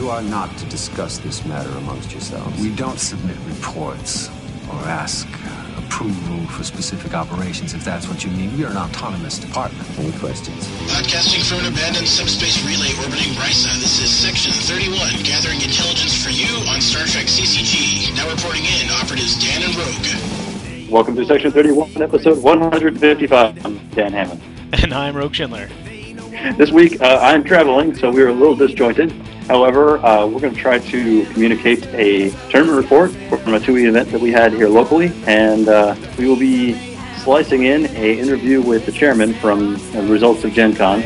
You are not to discuss this matter amongst yourselves. We don't submit reports or ask approval for specific operations, if that's what you mean. We are an autonomous department. Any questions? Broadcasting from an abandoned subspace relay orbiting Risa, this is Section 31, gathering intelligence for you on Star Trek CCG. Now reporting in, operatives Dan and Rogue. Welcome to Section 31, episode 155. I'm Dan Hammond. And I'm Rogue Schindler. This week, I'm traveling, so we're a little disjointed. However, we're going to try to communicate a tournament report from a 2E event that we had here locally, and we will be slicing in an interview with the chairman from the results of Gen Con.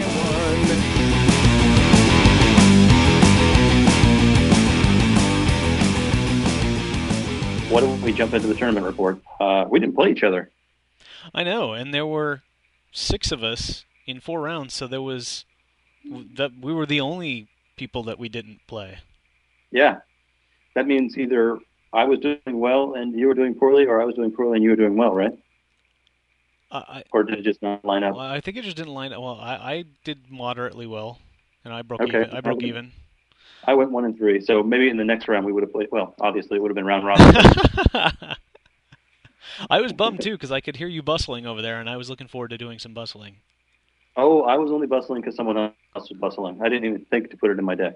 Why don't we jump into the tournament report? We didn't play each other. I know, and there were 6 of us in 4 rounds, so we were the only people that we didn't play. Yeah. That means either I was doing well and you were doing poorly, or I was doing poorly and you were doing well, right? Or did it just not line up? Well, I think it just didn't line up. Well, I did moderately well, and I broke even. I went 1 and 3, so maybe in the next round we would have played. Well, obviously it would have been round robin. I was bummed too because I could hear you bustling over there, and I was looking forward to doing some bustling. Oh, I was only bustling because someone else was bustling. I didn't even think to put it in my deck.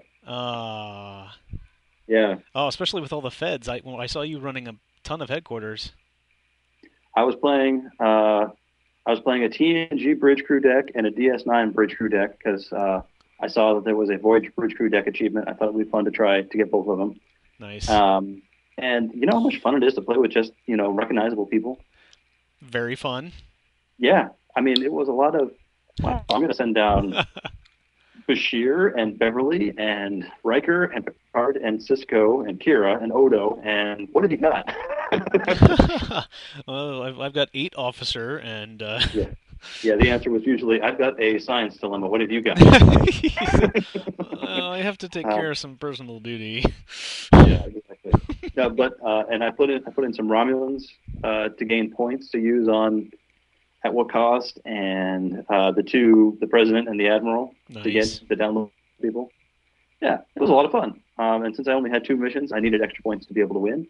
Yeah. Oh, especially with all the feds. I saw you running a ton of headquarters. I was playing a TNG bridge crew deck and a DS9 bridge crew deck because I saw that there was a Voyage bridge crew deck achievement. I thought it would be fun to try to get both of them. Nice. And you know how much fun it is to play with just, recognizable people? Very fun. Yeah. I mean, it was a lot of, wow, I'm going to send down Bashir and Beverly and Riker and Picard and Cisco and Kira and Odo, and what have you got? Well, I've got 8 officer and... Yeah, the answer was usually, I've got a science dilemma. What have you got? I have to take care of some personal duty. Yeah, exactly. No, but and I put in some Romulans to gain points to use on At What Cost, and the President and the Admiral. Nice. To get the download people. Yeah, it was a lot of fun. And since I only had 2 missions, I needed extra points to be able to win.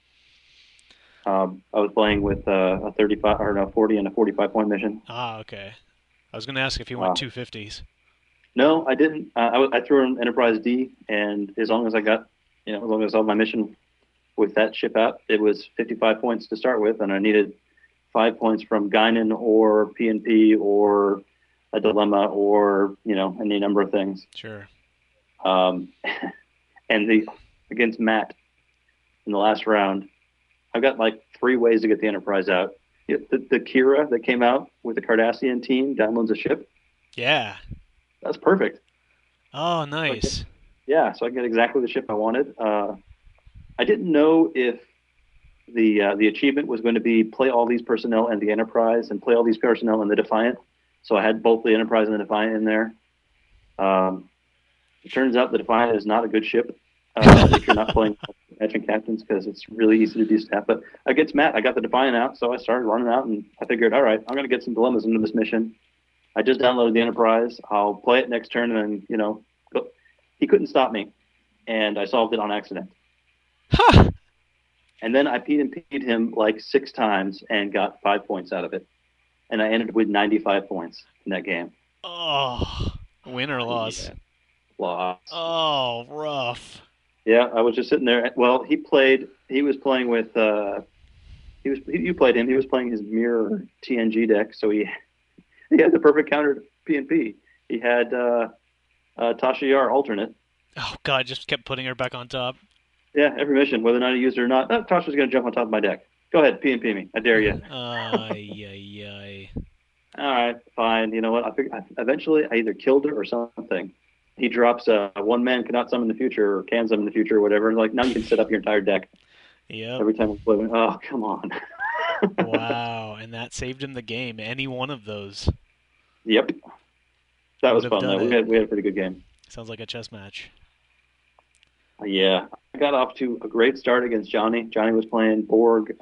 I was playing with a 40 and a 45 point mission. Ah, okay. I was going to ask if you went 250s. No, I didn't. I threw in Enterprise D, and as long as I got, as long as I saw my mission with that ship out, it was 55 points to start with, and I needed 5 points from Guinan or PNP or a dilemma or, any number of things. Sure. And against Matt in the last round, I've got like 3 ways to get the Enterprise out. The Kira that came out with the Cardassian team downloads a ship. Yeah. That's perfect. Oh, nice. So I get exactly the ship I wanted. I didn't know if the achievement was going to be play all these personnel and the Enterprise and play all these personnel and the Defiant. So I had both the Enterprise and the Defiant in there. It turns out the Defiant is not a good ship if you're not playing Adjunct Captains, because it's really easy to do stuff. But against Matt, I got the Defiant out, so I started running out, and I figured, all right, I'm going to get some dilemmas into this mission. I just downloaded the Enterprise. I'll play it next turn, and then, go. He couldn't stop me, and I solved it on accident. Huh. And then I P'd him like 6 times and got 5 points out of it. And I ended with 95 points in that game. Oh, win or loss? Yeah. Loss. Oh, rough. Yeah, I was just sitting there. Well, he was playing with, you played him. He was playing his mirror TNG deck, so he had the perfect counter to PNP. He had Tasha Yar alternate. Oh, God, just kept putting her back on top. Yeah, every mission, whether or not he used it or not. Tasha's going to jump on top of my deck. Go ahead, PNP me. I dare you. Ay. All right, fine. You know what? Eventually, I either killed her or something. He drops a 1-man cannot summon in the future or can summon in the future or whatever. Like, now you can set up your entire deck. Yep. Every time we play. Oh, come on. Wow, and that saved him the game. Any one of those. Yep. That was fun, though. We had a pretty good game. Sounds like a chess match. Yeah. I got off to a great start against Johnny. Johnny was playing Borg.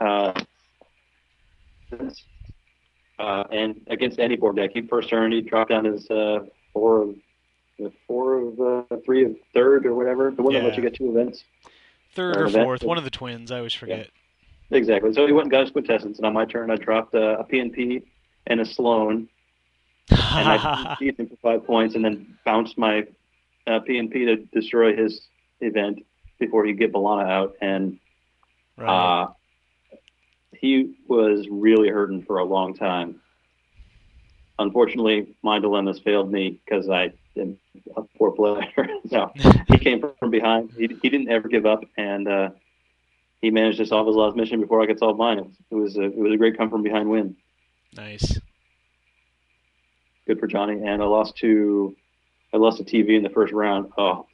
And against any Borg deck, he first turned, he dropped down his 4 4 of 3 of third or whatever. The one that lets you Yeah. get 2 events. Third or fourth, one of the twins. I always forget. Exactly. So he went and got his quintessence, and on my turn, I dropped a PNP and a Sloan, and I beat him for 5 points, and then bounced my PNP to destroy his event before he'd get Balana out, and Right. he was really hurting for a long time. Unfortunately, my dilemmas failed me because I am a poor player. No, he came from behind. He didn't ever give up, and he managed to solve his last mission before I could solve mine. It was a great come from behind win. Nice. Good for Johnny. And I lost to TV in the first round. Oh,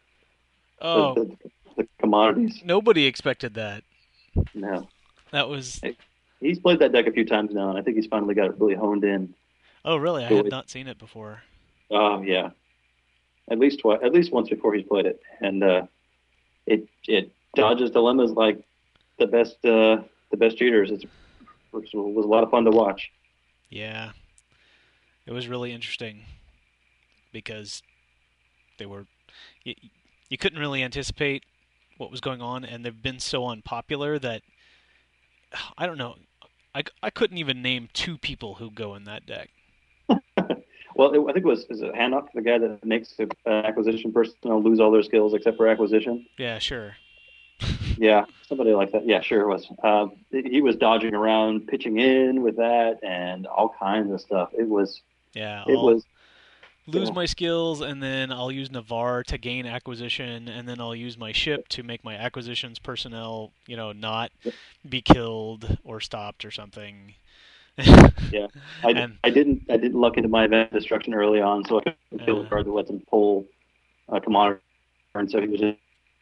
the commodities. Nobody expected that. No. That was. He's played that deck a few times now, and I think he's finally got it really honed in. Oh, really? I had not seen it before. Oh, yeah. At least once before he's played it, and it dodges dilemmas like the best cheaters. It was a lot of fun to watch. Yeah, it was really interesting because they were you couldn't really anticipate what was going on, and they've been so unpopular that I don't know. I couldn't even name 2 people who go in that deck. Well, I think is it Hanok, the guy that makes the acquisition personnel lose all their skills except for acquisition? Yeah, sure. Yeah, somebody like that. Yeah, sure it was. He was dodging around, pitching in with that, and all kinds of stuff. It was. Yeah, it was. Lose my skills, and then I'll use Navarre to gain acquisition, and then I'll use my ship to make my acquisitions personnel, not be killed or stopped or something. Yeah, I didn't luck into my event destruction early on, so I couldn't kill the card that lets him pull a commodity, and so he was just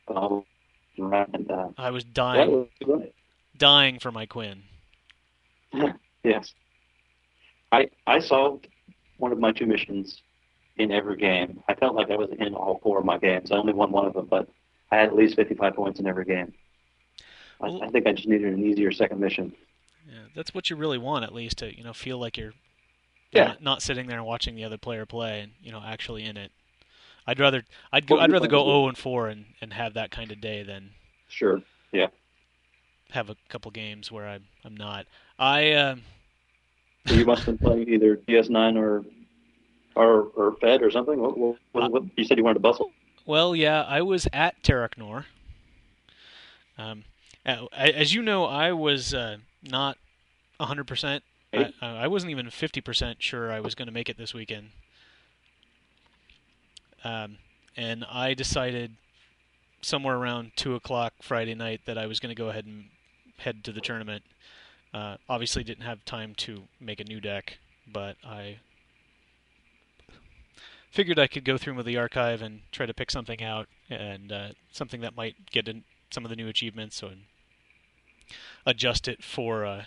I was dying for my Quinn. Yes, I solved one of my 2 missions in every game. I felt like I was in all 4 of my games. I only won one of them, but I had at least 55 points in every game. I think I just needed an easier second mission. Yeah, that's what you really want, at least, to feel like you're not sitting there and watching the other player play and actually in it. I'd rather go 0-4 and have that kind of day than have a couple games where I'm not. So you must have been playing either DS9 or Fed or something. What you said you wanted to bustle? Well, yeah, I was at Terraknor. As you know, I was not 100%. I wasn't even 50% sure I was going to make it this weekend. And I decided somewhere around 2 o'clock Friday night that I was going to go ahead and head to the tournament. Obviously didn't have time to make a new deck, but I figured I could go through with the archive and try to pick something out, and something that might get in some of the new achievements and adjust it for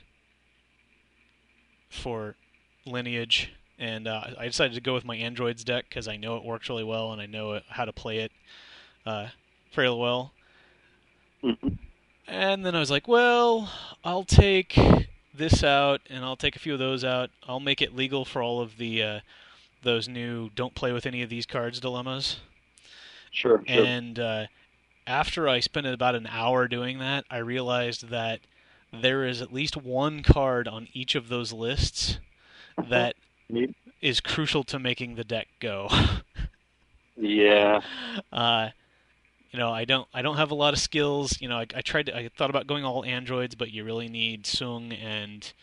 lineage. And I decided to go with my androids deck because I know it works really well and I know how to play it fairly well. Mm-hmm. And then I was like, well, I'll take this out and I'll take a few of those out. I'll make it legal for all of the those new don't play with any of these cards dilemmas. Sure. And after I spent about an hour doing that, I realized that there is at least one card on each of those lists that is crucial to making the deck go. Yeah. I don't have a lot of skills. I thought about going all androids, but you really need Sung and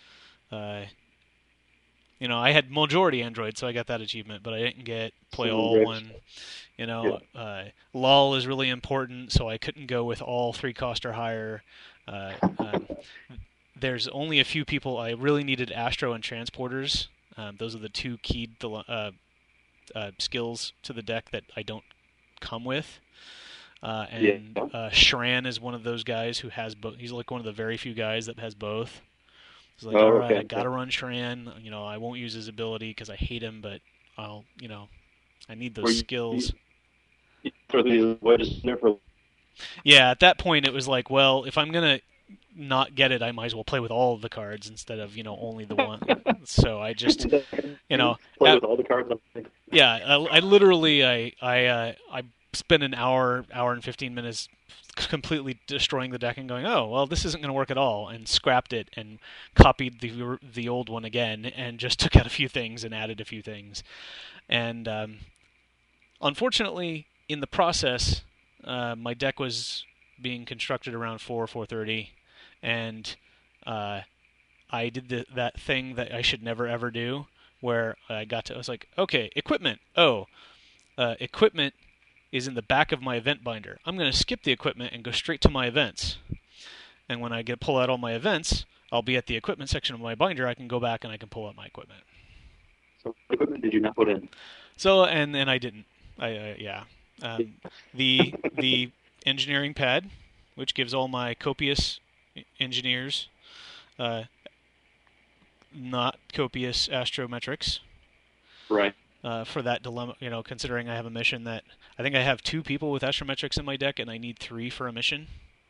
I had majority android, so I got that achievement, but I didn't get play all one. Lull is really important, so I couldn't go with all 3 cost or higher. There's only a few people. I really needed Astro and Transporters. Those are the 2 key skills to the deck that I don't come with. Shran is one of those guys who has both. He's like one of the very few guys that has both. He's like, all right, I gotta run Shran. I won't use his ability because I hate him, but I'll, I need those skills. You throw these wedges in there for... Yeah, at that point it was like, well, if I'm gonna not get it, I might as well play with all of the cards instead of only the one. So I just play with all the cards. Yeah, I literally I spent an hour and 15 minutes completely destroying the deck and going, oh well, this isn't going to work at all, and scrapped it and copied the old one again and just took out a few things and added a few things, and unfortunately in the process, my deck was being constructed around 4:30, and I did that thing that I should never ever do, where I was like, okay, equipment. Oh, equipment is in the back of my event binder. I'm going to skip the equipment and go straight to my events. And when I pull out all my events, I'll be at the equipment section of my binder. I can go back and I can pull out my equipment. So what equipment did you not put in? So and I didn't. The engineering pad, which gives all my copious engineers not copious astrometrics. Right. For that dilemma, considering I have a mission that I think I have 2 people with astrometrics in my deck, and I need 3 for a mission.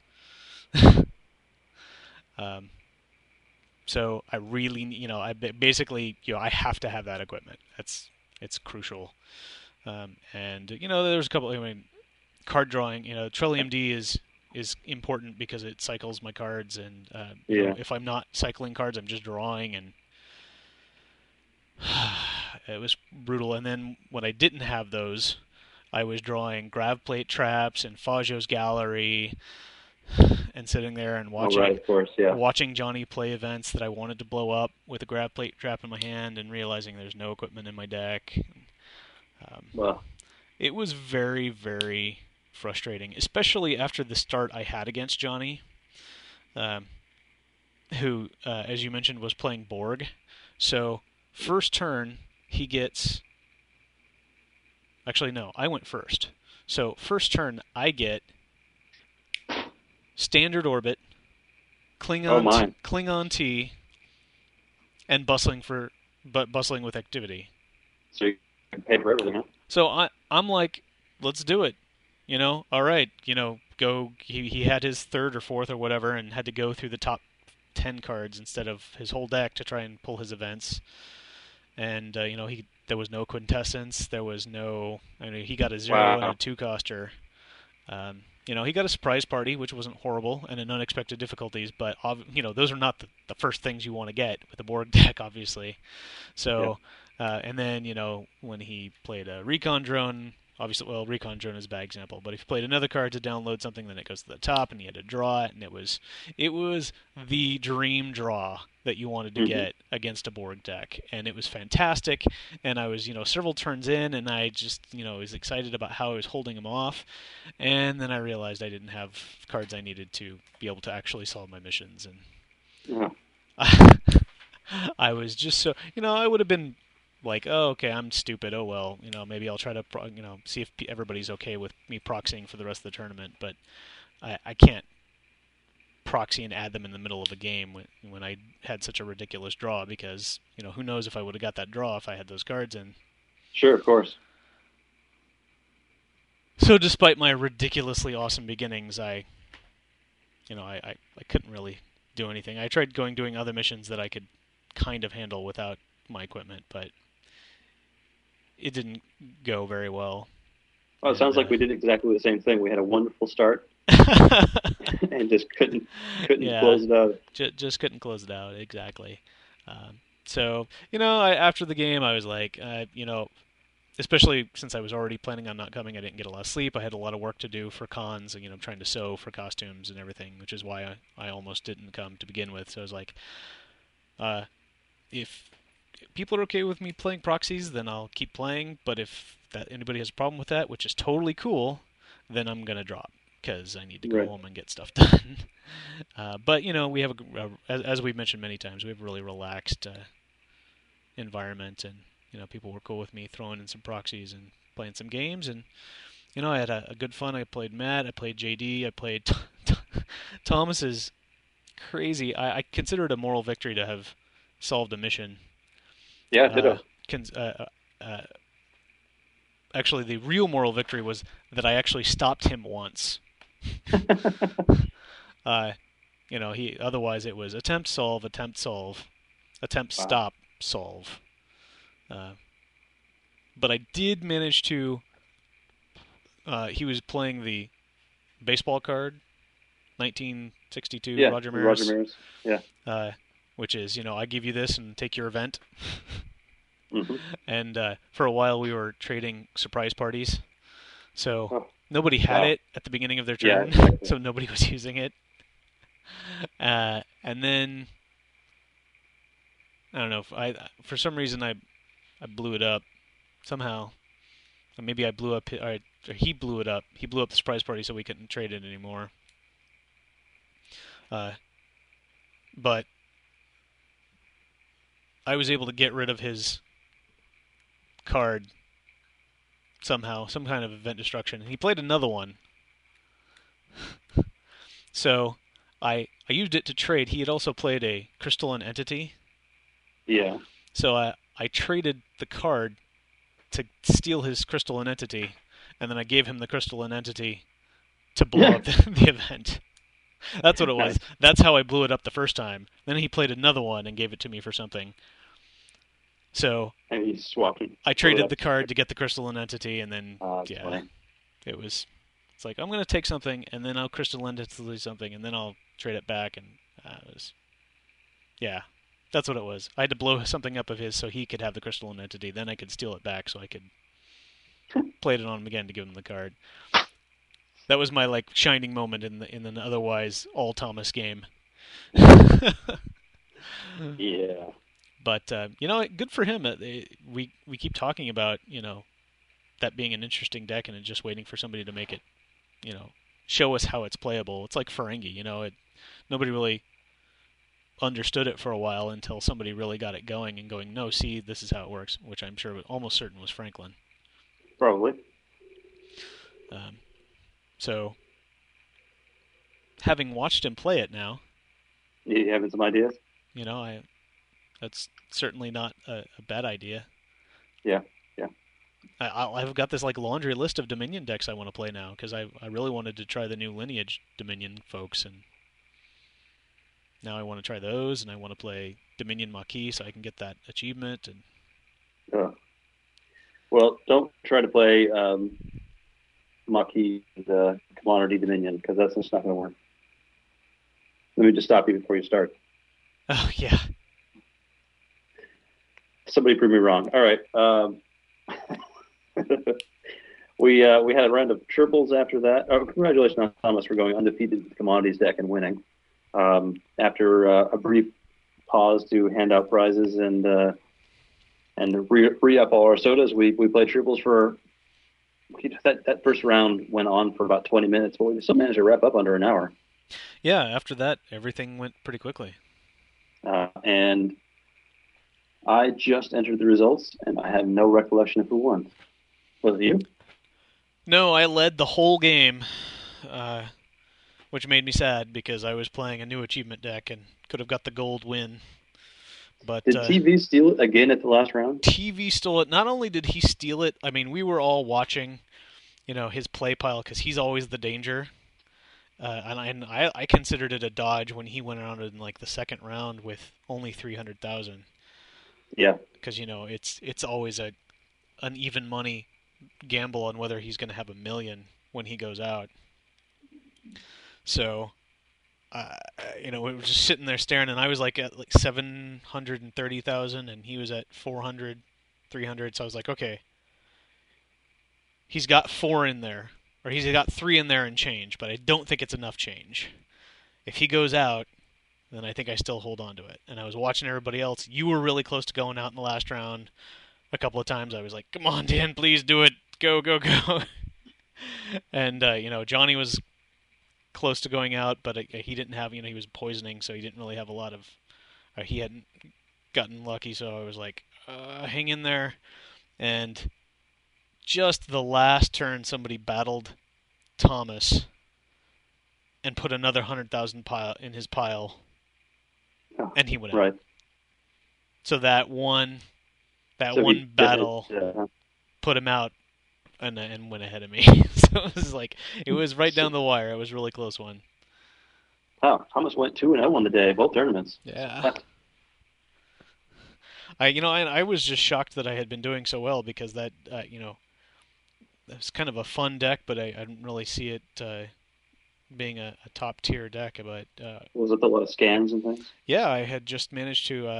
So I really, I basically, I have to have that equipment. It's crucial. And there's a couple. Card drawing. Trillium D is important because it cycles my cards, and if I'm not cycling cards, I'm just drawing, and it was brutal. And then when I didn't have those, I was drawing grav plate traps and Faggio's Gallery, and sitting there and watching, of course, yeah. watching Johnny play events that I wanted to blow up with a grav plate trap in my hand, and realizing there's no equipment in my deck. Well, it was very, very frustrating, especially after the start I had against Johnny, who, as you mentioned, was playing Borg. So first turn, he gets... Actually, no, I went first. So first turn, I get Standard Orbit, Klingon T, and Bustling with Activity. So you can pay for everything, huh? So I'm like, let's do it. All right, go. He had his 3rd or 4th or whatever, and had to go through the top 10 cards instead of his whole deck to try and pull his events. And there was no quintessence. There was no. He got a 0 and a 2-coster. He got a surprise party, which wasn't horrible, and an unexpected difficulties. But those are not the first things you want to get with a Borg deck, obviously. So, and then when he played a recon drone. Obviously, well, Recon Drone is a bad example, but if you played another card to download something, then it goes to the top, and you had to draw it, and it was the dream draw that you wanted to get against a Borg deck, and it was fantastic. And I was, several turns in, and I just, was excited about how I was holding him off, and then I realized I didn't have cards I needed to be able to actually solve my missions, and I was just so, I would have been like, oh, okay, I'm stupid. Oh, well, maybe I'll try to, see if everybody's okay with me proxying for the rest of the tournament. But I can't proxy and add them in the middle of a game when I had such a ridiculous draw, because, who knows if I would have got that draw if I had those cards in. Sure, of course. So despite my ridiculously awesome beginnings, I couldn't really do anything. I tried doing other missions that I could kind of handle without my equipment, but it didn't go very well. Well, it sounds like we did exactly the same thing. We had a wonderful start and just couldn't close it out. Just couldn't close it out, exactly. So, after the game, I was like, especially since I was already planning on not coming, I didn't get a lot of sleep. I had a lot of work to do for cons, and, trying to sew for costumes and everything, which is why I almost didn't come to begin with. So I was like, if people are okay with me playing proxies, then I'll keep playing. But if anybody has a problem with that, which is totally cool, then I'm going to drop, because I need to go home and get stuff done. But, we have, as we've mentioned many times, we have a really relaxed environment, and, people were cool with me throwing in some proxies and playing some games. And, I had a good fun. I played Matt, I played JD, I played Thomas is crazy. I consider it a moral victory to have solved a mission. Yeah, ditto. Actually, the real moral victory was that I actually stopped him once. Otherwise it was attempt, solve, attempt, solve, attempt, stop, solve. but I did manage to. He was playing the baseball card, 1962 Roger Maris. Roger Maris. Yeah. Which is, I give you this and take your event. Mm-hmm. And for a while we were trading surprise parties. So nobody had it at the beginning of their turn, so nobody was using it. And then I don't know, for some reason I blew it up somehow. Maybe I blew up, or he blew it up. He blew up the surprise party so we couldn't trade it anymore. But I was able to get rid of his card somehow, some kind of event destruction. He played another one. So I used it to trade. He had also played a crystalline entity. Yeah. So I traded the card to steal his crystalline entity, and then I gave him the crystalline entity to blow up the event. That's what it was. That's how I blew it up the first time. Then he played another one and gave it to me for something. So and he's swapping. I traded the card to get the crystalline entity, and then funny. It's like, I'm going to take something, and then I'll crystalline entity something, and then I'll trade it back, and that's what it was. I had to blow something up of his so he could have the crystalline entity. Then I could steal it back so I could play it on him again to give him the card. That was my shining moment in an otherwise all Thomas game. Yeah. But good for him. We keep talking about that being an interesting deck, and just waiting for somebody to make it, show us how it's playable. It's like Ferengi. Nobody really understood it for a while until somebody really got it going and going, no, see, this is how it works, which I'm sure almost certain was Franklin. Probably. So, having watched him play it now, you having some ideas? That's certainly not a bad idea. Yeah. I've got this laundry list of Dominion decks I want to play now, because I really wanted to try the new Lineage Dominion folks, and now I want to try those, and I want to play Dominion Maquis so I can get that achievement. And well, don't try to play Maquis the Commodity Dominion, because that's just not going to work. Let me just stop you before you start. Oh yeah. Somebody prove me wrong. All right. We had a round of triples after that. Oh, congratulations on Thomas for going undefeated with the Commodities deck and winning. After a brief pause to hand out prizes and re-up all our sodas, we played triples for that first round went on for about 20 minutes, but we still managed to wrap up under an hour. Yeah, after that, everything went pretty quickly. And I just entered the results, and I have no recollection of who won. Was it you? No, I led the whole game, which made me sad because I was playing a new achievement deck and could have got the gold win. But did TV steal it again at the last round? TV stole it. Not only did he steal it, I mean, we were all watching, his play pile, because he's always the danger. And I considered it a dodge when he went around in the second round with only 300,000. Yeah. Because it's always an even money gamble on whether he's going to have $1 million when he goes out. So, we were just sitting there staring, and I was at 730,000, and he was at 400, 300. So I was like, okay, he's got 4 in there, or he's got 3 in there and change, but I don't think it's enough change. If he goes out, then I think I still hold on to it. And I was watching everybody else. You were really close to going out in the last round. A couple of times I was like, come on, Dan, please do it. Go, go, go. And, Johnny was close to going out, but he didn't have, he was poisoning, so he didn't really have a lot of, he hadn't gotten lucky, so I was like, hang in there. And just the last turn, somebody battled Thomas and put another 100,000 in his pile, and he went out. Right. So that one battle put him out and went ahead of me. So it was right down the wire. It was a really close one. Wow, Thomas went 2-0 on the day, both tournaments. Yeah. I was just shocked that I had been doing so well because that it was kind of a fun deck, but I didn't really see it being a top tier deck. But Was it a lot of scans and things? yeah, I had just managed to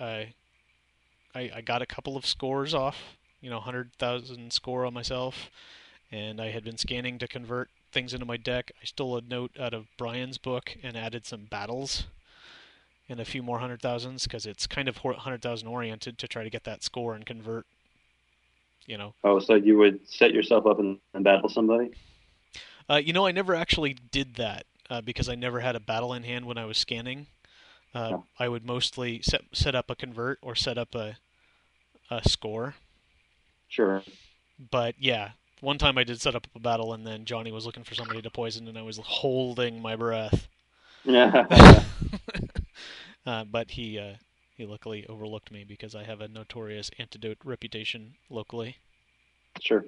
I got a couple of scores off, 100,000 score on myself, and I had been scanning to convert things into my deck. I stole a note out of Brian's book and added some battles and a few more 100,000s because it's kind of 100,000 oriented to try to get that score and convert. Oh, so you would set yourself up and battle somebody? I never actually did that because I never had a battle in hand when I was scanning. No. I would mostly set up a convert or set up a score. Sure. But yeah, one time I did set up a battle, and then Johnny was looking for somebody to poison, and I was holding my breath. Yeah. But he luckily overlooked me because I have a notorious antidote reputation locally. Sure.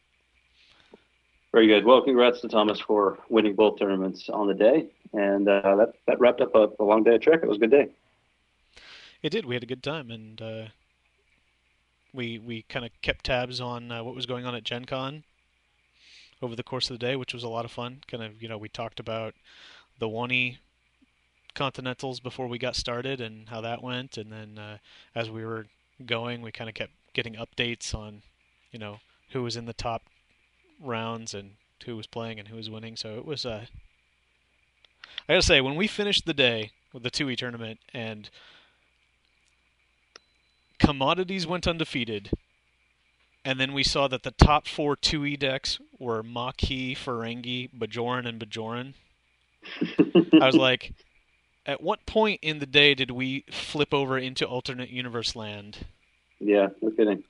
Very good. Well, congrats to Thomas for winning both tournaments on the day, and that wrapped up a long day of Trek. It was a good day. It did. We had a good time, and we kind of kept tabs on what was going on at Gen Con over the course of the day, which was a lot of fun. Kind of, we talked about the Wani Continentals before we got started and how that went, and then as we were going, we kind of kept getting updates on, who was in the top rounds and who was playing and who was winning. So it was I gotta say, when we finished the day with the 2E tournament and commodities went undefeated, and then we saw that the top 4 2E decks were Maquis, Ferengi, Bajoran, and Bajoran, I was like, at what point in the day did we flip over into alternate universe land? Yeah, no kidding.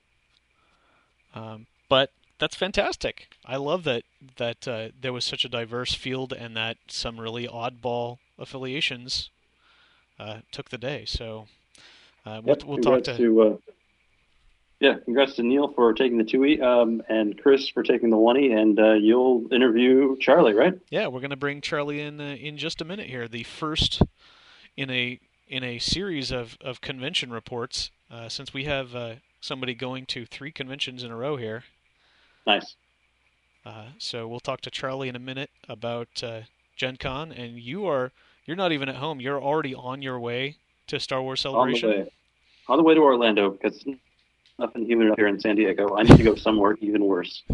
But that's fantastic. I love that there was such a diverse field and that some really oddball affiliations took the day. So we'll talk to... congrats to Neil for taking the 2E, and Chris for taking the 1E, and you'll interview Charlie, right? Yeah, we're going to bring Charlie in just a minute here. The first in a series of convention reports, since we have somebody going to 3 conventions in a row here. Nice. So we'll talk to Charlie in a minute about Gen Con, and you're not even at home. You're already on your way to Star Wars Celebration. On the way to Orlando, because nothing human up here in San Diego. I need to go somewhere even worse.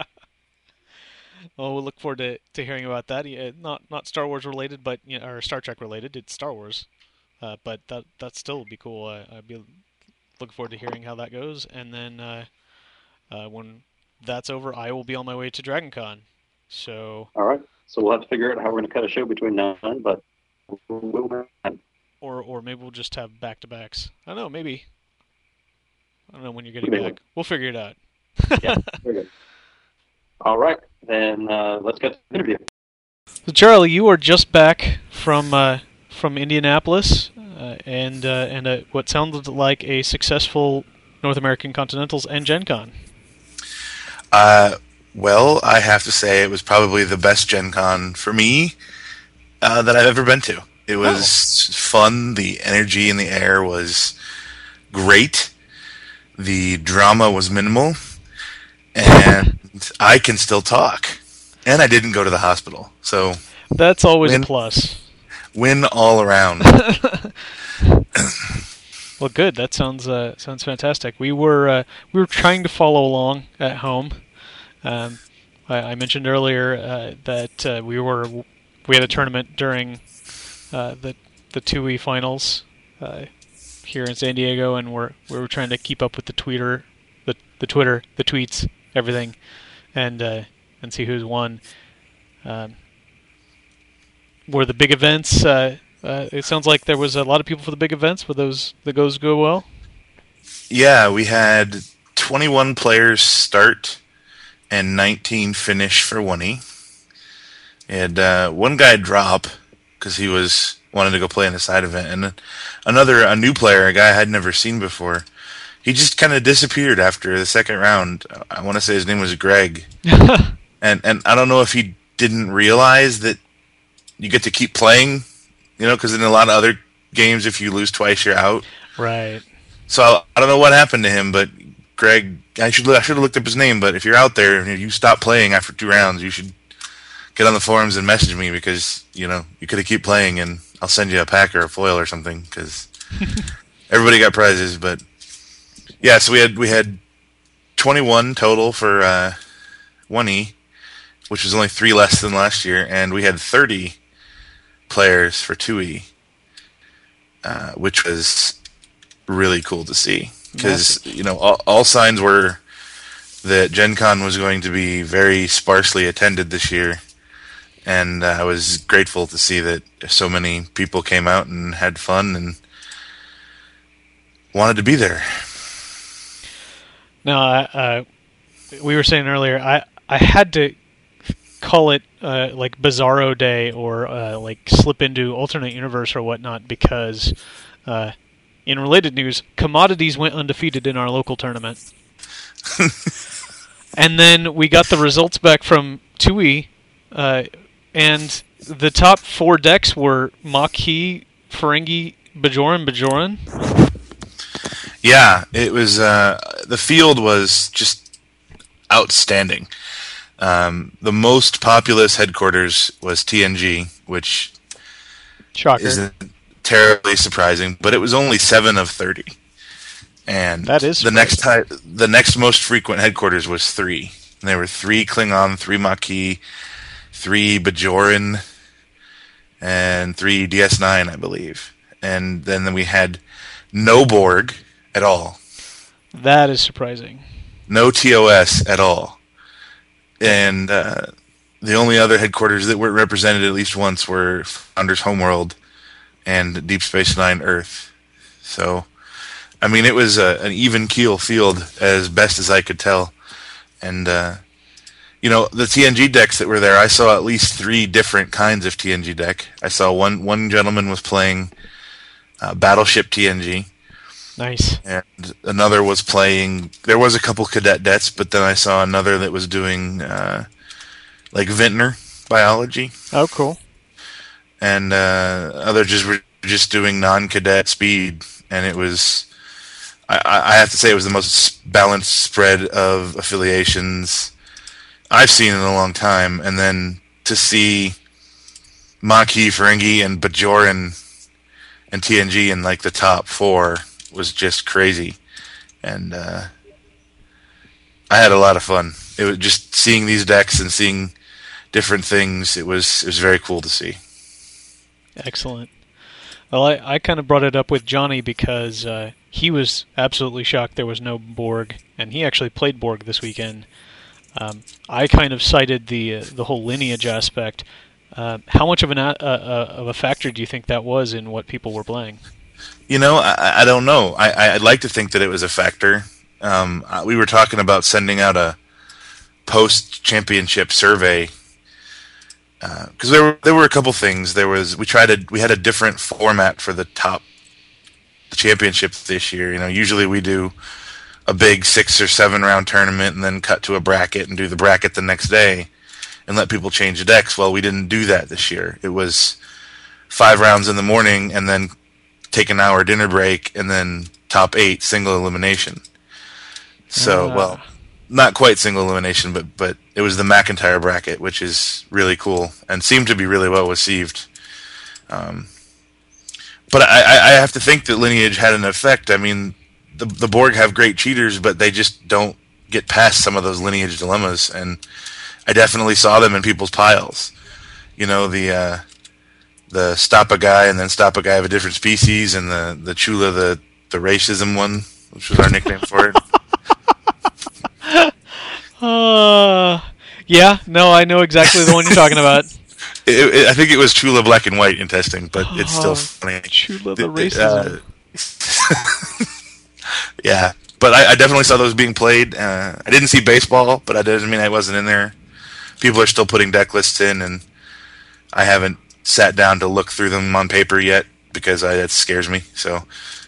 Well, we'll look forward to hearing about that. Not Star Wars related, but or Star Trek related. It's Star Wars, but that still would be cool. I'd be looking forward to hearing how that goes. And then when that's over, I will be on my way to Dragon Con. So. All right. So we'll have to figure out how we're going to cut a show between now and then, but we'll. Or maybe we'll just have back-to-backs. I don't know. Maybe. I don't know when you're getting back. We'll figure it out. Yeah, very good. All right, then let's get to the interview. So Charlie, you are just back from Indianapolis and what sounded like a successful North American Continentals and Gen Con. Well, I have to say it was probably the best Gen Con for me that I've ever been to. It was fun. The energy in the air was great. The drama was minimal. And I can still talk. And I didn't go to the hospital. So that's always a plus. Win all around. Well, good. That sounds fantastic. We were trying to follow along at home. I mentioned earlier that we had a tournament during the 2E finals here in San Diego, and we were trying to keep up with the Twitter, the tweets, everything, and see who's won. Were the big events? It sounds like there was a lot of people for the big events. Were those the goes go well? Yeah, we had 21 players start and 19 finish for Wani. And one guy drop because he wanted to go play in the side event, and a new player, a guy I had never seen before. He just kind of disappeared after the second round. I want to say his name was Greg, and I don't know if he didn't realize that you get to keep playing, because in a lot of other games, if you lose twice, you're out. Right. So I don't know what happened to him, but Greg, I should have looked up his name. But if you're out there and you stop playing after 2 rounds, you should get on the forums and message me, because you could have keep playing and I'll send you a pack or a foil or something, because everybody got prizes. But yeah, so we had 21 total for 1E, which was only 3 less than last year, and we had 30 players for 2E, which was really cool to see, because all signs were that Gen Con was going to be very sparsely attended this year, and I was grateful to see that so many people came out and had fun and wanted to be there. No, we were saying earlier, I had to call it like Bizarro Day or like slip into alternate universe or whatnot, because in related news, Commodities went undefeated in our local tournament. And then we got the results back from 2E, and the top 4 decks were Maquis, Ferengi, Bajoran. Yeah, it was. The field was just outstanding. The most populous headquarters was TNG, which Shocker. isn't terribly surprising, but it was only 7 of 30. And that is the next most frequent headquarters was 3. And there were 3 Klingon, 3 Maquis, 3 Bajoran, and 3 DS9, I believe. And then we had no Borg at all. That is surprising. No TOS at all. And the only other headquarters that were represented at least once were Founders Homeworld and Deep Space Nine Earth. So, I mean, it was an even keel field as best as I could tell. And, the TNG decks that were there, I saw at least 3 different kinds of TNG deck. I saw one gentleman was playing Battleship TNG. Nice. And another was playing, there was a couple cadet decks, but then I saw another that was doing like Vintner biology. Oh, cool. And others were just doing non-cadet speed. And it was, I have to say, it was the most balanced spread of affiliations I've seen in a long time. And then to see Maquis, Ferengi, and Bajoran and TNG in like the top 4 was just crazy. And I had a lot of fun. It was just seeing these decks and seeing different things. It was very cool to see. Excellent. Well, I kind of brought it up with Johnny because he was absolutely shocked there was no Borg, and he actually played Borg this weekend. I kind of cited the whole lineage aspect. How much of a factor do you think that was in what people were playing? I don't know. I'd like to think that it was a factor. We were talking about sending out a post-championship survey because there were a couple things. We had a different format for the championship this year. Usually we do a big 6 or 7 round tournament and then cut to a bracket and do the bracket the next day and let people change the decks. Well, we didn't do that this year. It was 5 rounds in the morning and then take an hour dinner break and then top 8 single elimination. So, well, not quite single elimination, but it was the McIntyre bracket, which is really cool and seemed to be really well received. But I have to think that Lineage had an effect. I mean, the Borg have great cheaters, but they just don't get past some of those Lineage dilemmas, and I definitely saw them in people's piles. The stop a guy and then stop a guy of a different species, and the Chula, the racism one, which was our nickname for it. Yeah, no, I know exactly the one you're talking about. I think it was Chula Black and White in testing, but it's still funny. Chula the racism. Yeah, but I definitely saw those being played. I didn't see baseball, but that doesn't mean I wasn't in there. People are still putting deck lists in, and I haven't sat down to look through them on paper yet because that scares me. So,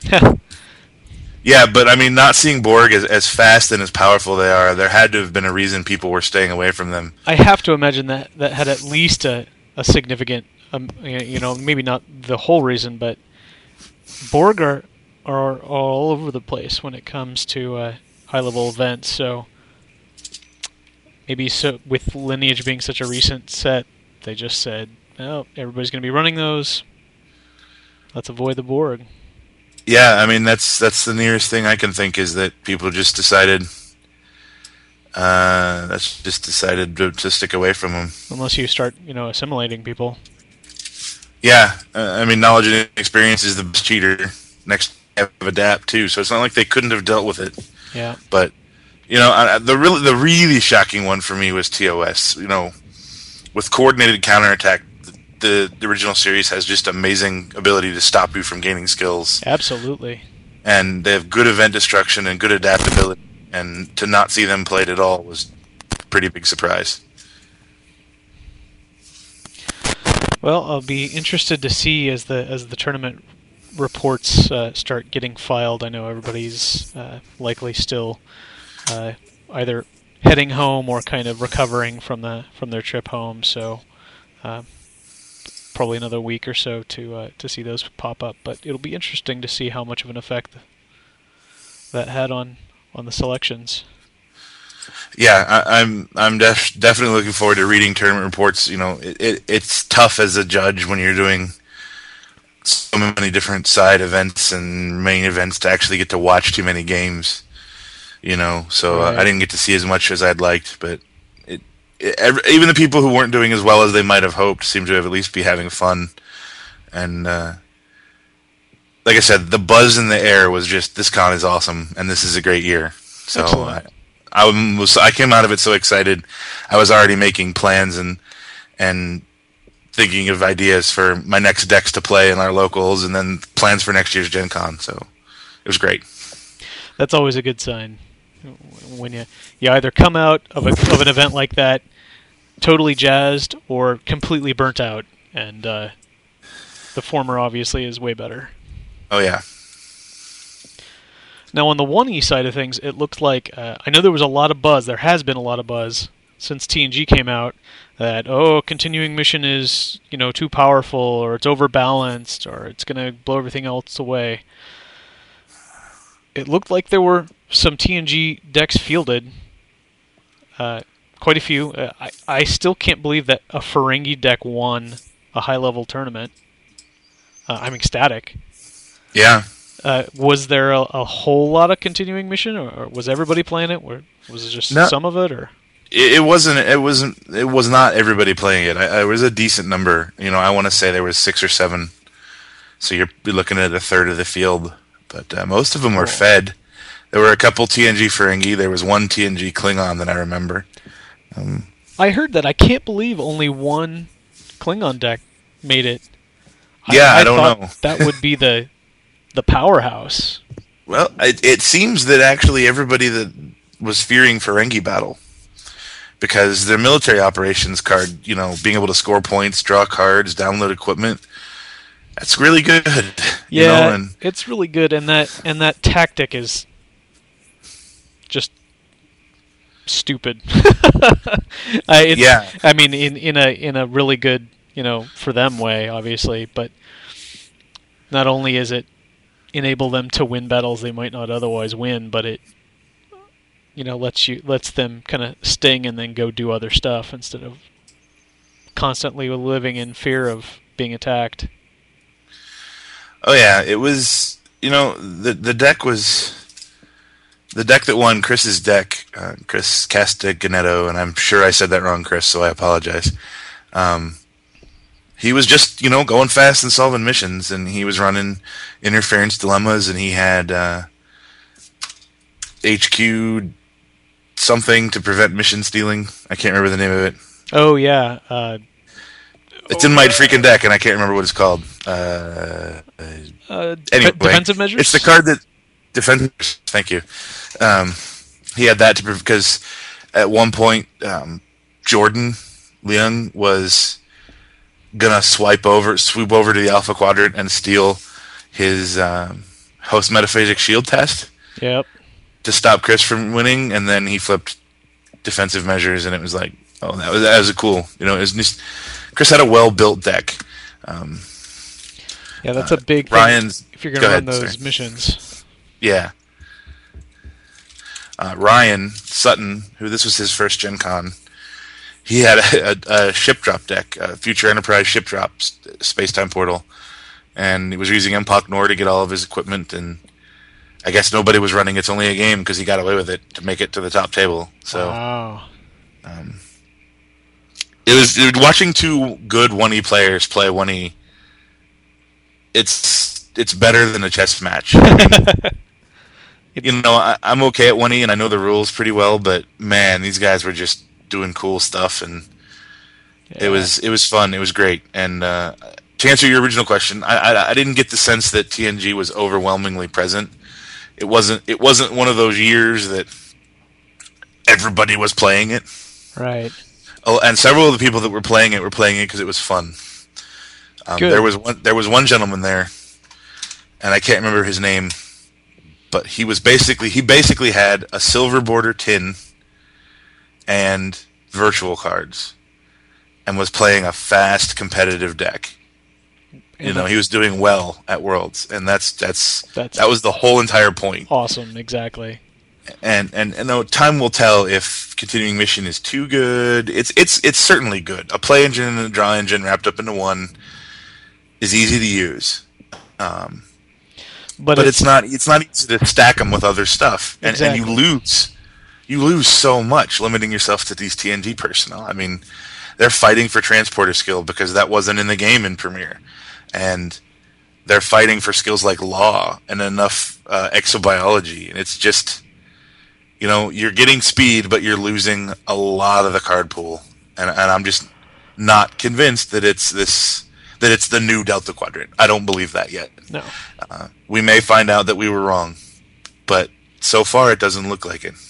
yeah, but I mean, not seeing Borg as fast and as powerful they are, there had to have been a reason people were staying away from them. I have to imagine that had at least a significant, maybe not the whole reason, but Borg are are all over the place when it comes to high-level events. So maybe with Lineage being such a recent set, they just said, "Oh, everybody's going to be running those. Let's avoid the Borg." Yeah, I mean that's the nearest thing I can think is that people just decided to stick away from them. Unless you start, assimilating people. Yeah, I mean knowledge and experience is the best cheater. Next to adapt too, so it's not like they couldn't have dealt with it. Yeah. But the really shocking one for me was TOS. With coordinated counterattack, the original series has just amazing ability to stop you from gaining skills. Absolutely. And they have good event destruction and good adaptability. And to not see them played at all was a pretty big surprise. Well, I'll be interested to see as the tournament reports start getting filed. I know everybody's likely still either heading home or kind of recovering from their trip home. So probably another week or so to see those pop up. But it'll be interesting to see how much of an effect that had on the selections. Yeah, I'm definitely looking forward to reading tournament reports. It's tough as a judge when you're doing so many different side events and main events to actually get to watch too many games. So Right. I didn't get to see as much as I'd liked, but even the people who weren't doing as well as they might have hoped seem to have at least be having fun. And like I said, the buzz in the air was just, this con is awesome, and this is a great year. So Excellent. I came out of it so excited. I was already making plans and thinking of ideas for my next decks to play in our locals, and then plans for next year's Gen Con. So it was great. That's always a good sign when you either come out of an event like that totally jazzed or completely burnt out, and the former obviously is way better. Oh yeah. Now on the 1E side of things, it looked like I know there was a lot of buzz. There has been a lot of buzz since TNG came out that continuing mission is too powerful, or it's overbalanced, or it's going to blow everything else away. It looked like there were some TNG decks fielded, quite a few. I still can't believe that a Ferengi deck won a high-level tournament. I'm ecstatic. Yeah. Was there a whole lot of continuing mission, or was everybody playing it? Or was it just some of it, or? It was not everybody playing it. It was a decent number. I want to say there was 6 or 7. So you're looking at a third of the field. But most of them were fed. There were a couple TNG Ferengi. There was one TNG Klingon that I remember. I heard that. I can't believe only one Klingon deck made it. Yeah, I don't know. That would be the powerhouse. Well, it seems that actually everybody that was fearing Ferengi battle, because their military operations card, being able to score points, draw cards, download equipment, that's really good. Yeah, it's really good, and that tactic is just stupid. Yeah. I mean, in a really good, for them way, obviously, but not only is it enable them to win battles they might not otherwise win, but it lets them kind of sting and then go do other stuff instead of constantly living in fear of being attacked. Oh yeah, it was. The deck was the deck that won. Chris's deck, Chris Castagnetto, and I'm sure I said that wrong, Chris. So I apologize. He was just going fast and solving missions, and he was running interference dilemmas, and he had HQ something to prevent mission stealing. I can't remember the name of it. Oh yeah. It's in my freaking deck, and I can't remember what it's called. Anyway, defensive measures? It's the card that defensive. Thank you. He had that because at one point Jordan Leung was gonna swoop over to the Alpha Quadrant and steal his host metaphasic shield test. Yep. To stop Chris from winning, and then he flipped defensive measures, and it was like, oh, that was a cool. It was just, Chris had a well-built deck. Yeah, that's a big thing Ryan's. if you're going Go to run ahead, those sorry. missions. Yeah. Ryan Sutton, who this was his first Gen Con, he had a ship drop deck, a Future Enterprise ship drop space-time portal, and he was using MPOC Nor to get all of his equipment, and I guess nobody was running It's Only a Game because he got away with it to make it to the top table. So Wow. it was watching two good 1E players play 1E. It's better than a chess match. I'm okay at 1E and I know the rules pretty well, but man, these guys were just doing cool stuff, and it was fun. It was great. And to answer your original question, I didn't get the sense that TNG was overwhelmingly present. It wasn't one of those years that everybody was playing it. Right. Oh, and several of the people that were playing it because it was fun. Good. There was one gentleman there, and I can't remember his name, but he basically had a silver border tin and virtual cards, and was playing a fast competitive deck. He was doing well at Worlds, and that was the whole entire point. Awesome, exactly. And time will tell if continuing mission is too good. It's certainly good. A play engine and a draw engine wrapped up into one is easy to use. But it's not easy to stack them with other stuff, and you lose so much limiting yourself to these TNG personnel. I mean, they're fighting for transporter skill because that wasn't in the game in Premiere, and they're fighting for skills like law and enough exobiology, and it's just, you're getting speed, but you're losing a lot of the card pool, and I'm just not convinced that it's the new Delta Quadrant. I don't believe that yet. No. We may find out that we were wrong, but so far it doesn't look like it.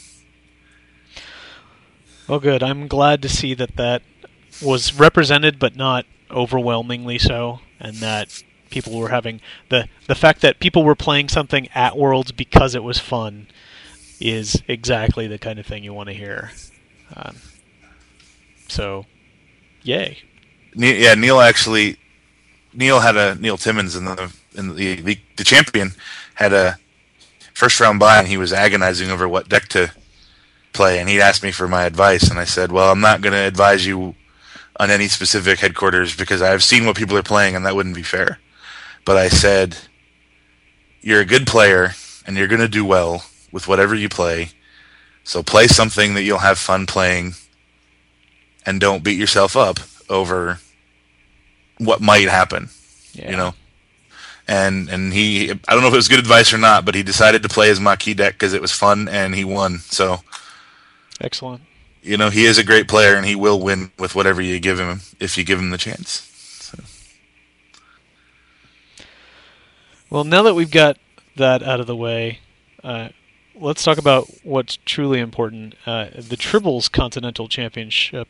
Well, good. I'm glad to see that was represented, but not overwhelmingly so, and that people were having the fact that people were playing something at Worlds because it was fun is exactly the kind of thing you want to hear. So, yay. Yeah, Neil Timmons the champion had a first round bye, and he was agonizing over what deck to play, and he asked me for my advice, and I said, well, I'm not going to advise you on any specific headquarters because I've seen what people are playing, and that wouldn't be fair. But I said, you're a good player, and you're going to do well with whatever you play, so play something that you'll have fun playing, and don't beat yourself up over what might happen. Yeah. And he, I don't know if it was good advice or not, but he decided to play his Maquis deck because it was fun, and he won. So, excellent. He is a great player, and he will win with whatever you give him if you give him the chance. So. Well, now that we've got that out of the way, let's talk about what's truly important. The Tribbles Continental Championship.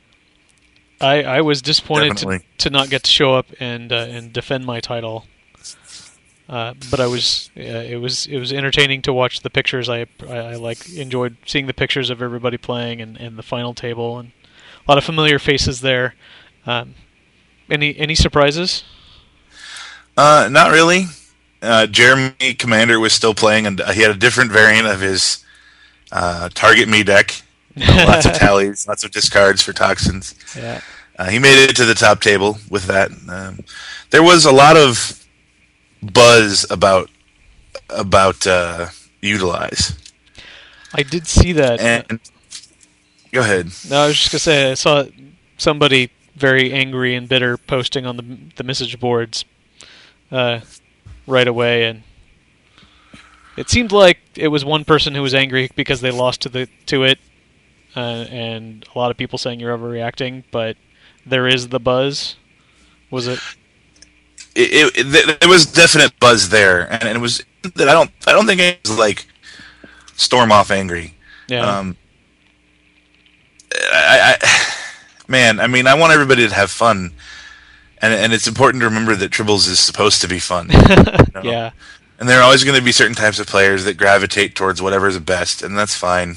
I was disappointed to not get to show up and defend my title, but it was entertaining to watch the pictures. I enjoyed seeing the pictures of everybody playing and the final table, and a lot of familiar faces there. Any surprises? Not really. Jeremy Commander was still playing, and he had a different variant of his Target Me deck. Lots of tallies, lots of discards for toxins. Yeah. He made it to the top table with that. There was a lot of buzz about Utilize. I did see that. And go ahead. No, I was just gonna say I saw somebody very angry and bitter posting on the message boards right away, and it seemed like it was one person who was angry because they lost to it, and a lot of people saying you're overreacting. But there is the buzz. Was it? There was definite buzz there, and it was that I don't think it was like storm off angry. Yeah. I want everybody to have fun, and it's important to remember that Tribbles is supposed to be fun. Yeah. And there are always going to be certain types of players that gravitate towards whatever's the best, and that's fine.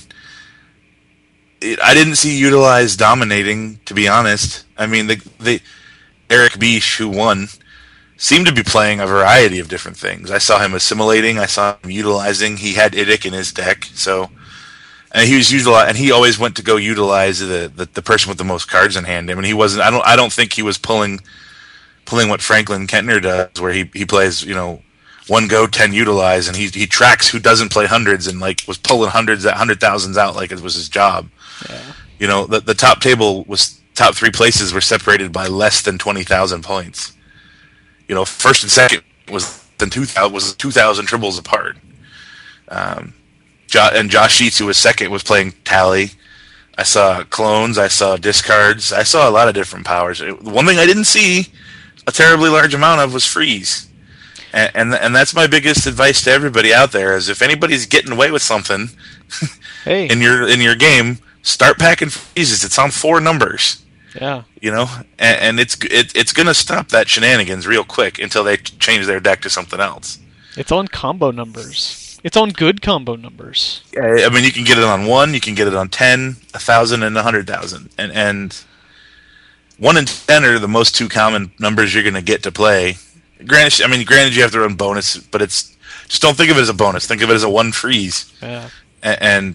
I didn't see Utilize dominating, to be honest. I mean, the Eric Bish, who won, seemed to be playing a variety of different things. I saw him assimilating. I saw him utilizing. He had Idic in his deck, so and he always went to go utilize the person with the most cards in hand. I mean, he wasn't. I don't think he was pulling what Franklin Kentner does, where he plays, you know, 1 go 10 utilize, and he tracks who doesn't play hundreds and like was pulling hundreds at 100,000s out like it was his job. Yeah. You know, the top table top 3 places were separated by less than 20,000 points. You know, first and second was 2,000 triples apart. And Josh Sheets, who was second, was playing Tally. I saw clones. I saw discards. I saw a lot of different powers. One thing I didn't see a terribly large amount of was freeze. And that's my biggest advice to everybody out there is if anybody's getting away with something hey. in your game, start packing freezes. It's on 4 numbers. Yeah. You know, and it's going to stop that shenanigans real quick until they change their deck to something else. It's on combo numbers. It's on good combo numbers. I mean, you can get it on 1, you can get it on 10, 1,000, and 100,000. And 1 and 10 are the most 2 common numbers you're going to get to play. Granted, you have to run bonus, but just don't think of it as a bonus. Think of it as a 1 freeze. Yeah. And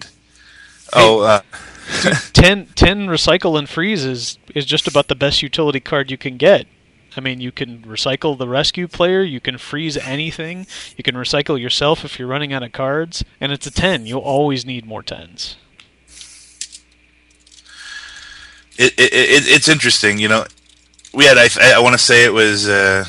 10 recycle and freeze is just about the best utility card you can get. I mean, you can recycle the rescue player, you can freeze anything, you can recycle yourself if you're running out of cards, and it's a 10. You'll always need more 10s. It's interesting, you know. We had I want to say it was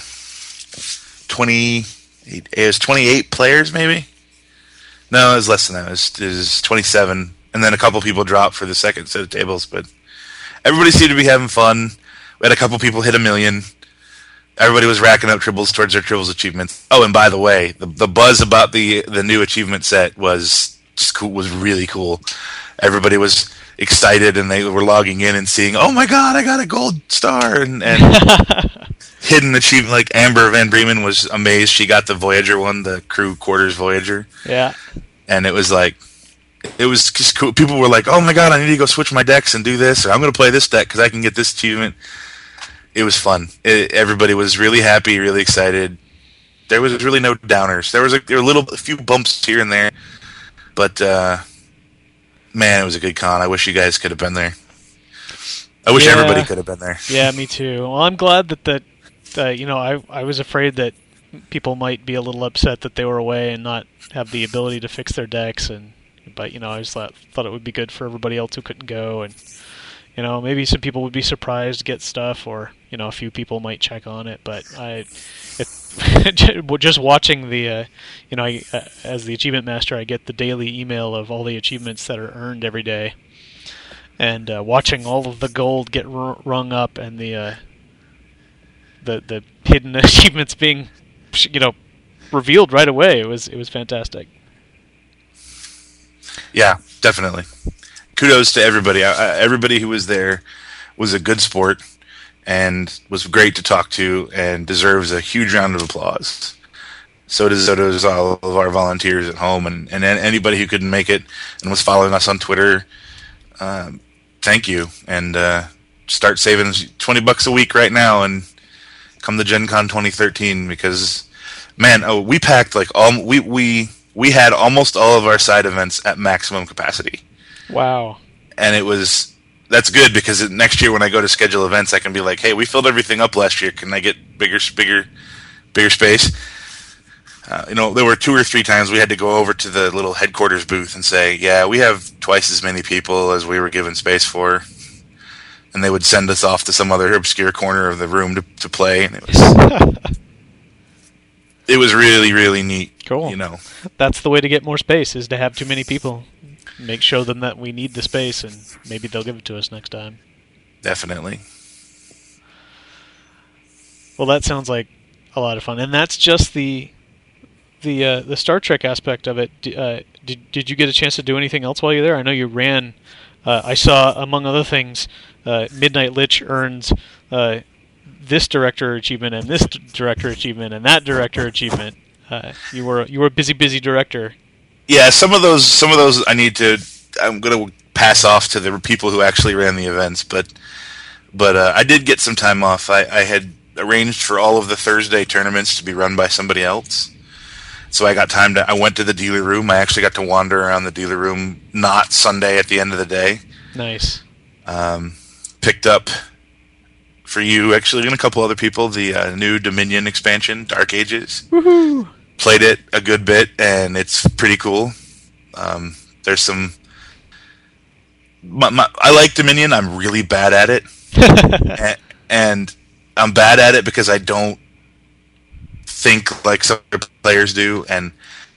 28 players maybe. No, it was less than that. It was 27. And then a couple people dropped for the second set of tables, but everybody seemed to be having fun. We had a couple people hit 1 million. Everybody was racking up triples towards their triples achievements. Oh, and by the way, the buzz about the new achievement set was just cool. Was really cool. Everybody was excited, and they were logging in and seeing, "Oh my God, I got a gold star!" and hidden achievement. Like Amber Van Bremen was amazed she got the Voyager one, the Crew Quarters Voyager. Yeah, and it was like. It was just cool. People were like, "Oh my God, I need to go switch my decks and do this, or I'm going to play this deck because I can get this achievement." It was fun. Everybody was really happy, really excited. There was really no downers. There were a few bumps here and there, but man, it was a good con. I wish you guys could have been there. I wish everybody could have been there. Yeah, me too. Well, I'm glad that you know, I was afraid that people might be a little upset that they were away and not have the ability to fix their decks But, you know, I just thought it would be good for everybody else who couldn't go. And, you know, maybe some people would be surprised to get stuff or, you know, a few people might check on it. But just watching the, you know, as the achievement master, I get the daily email of all the achievements that are earned every day. And watching all of the gold get rung up and the hidden achievements being, you know, revealed right away. It was fantastic. Yeah, definitely. Kudos to everybody. Everybody who was there was a good sport and was great to talk to and deserves a huge round of applause. So does all of our volunteers at home and anybody who couldn't make it and was following us on Twitter. Thank you. And start saving $20 a week right now and come to Gen Con 2013 because, man, we packed like we had almost all of our side events at maximum capacity. Wow. And that's good because next year when I go to schedule events, I can be like, hey, we filled everything up last year. Can I get bigger space? You know, there were 2 or 3 times we had to go over to the little headquarters booth and say, yeah, we have twice as many people as we were given space for. And they would send us off to some other obscure corner of the room to play. And it was really, really neat. Cool. You know, that's the way to get more space is to have too many people. Show them that we need the space, and maybe they'll give it to us next time. Definitely. Well, that sounds like a lot of fun, and that's just the Star Trek aspect of it. Did you get a chance to do anything else while you're there? I know you ran. I saw, among other things, Midnight Lich earns this director achievement and this director achievement and that director achievement. You were a busy director. Yeah, some of those I'm going to pass off to the people who actually ran the events, but I did get some time off. I had arranged for all of the Thursday tournaments to be run by somebody else. So I got time I went to the dealer room. I actually got to wander around the dealer room, not Sunday at the end of the day. Nice. Picked up for you, actually, and a couple other people, the new Dominion expansion, Dark Ages. Woohoo! Played it a good bit, and it's pretty cool. There's some... I like Dominion. I'm really bad at it. and I'm bad at it because I don't think like some other players do. And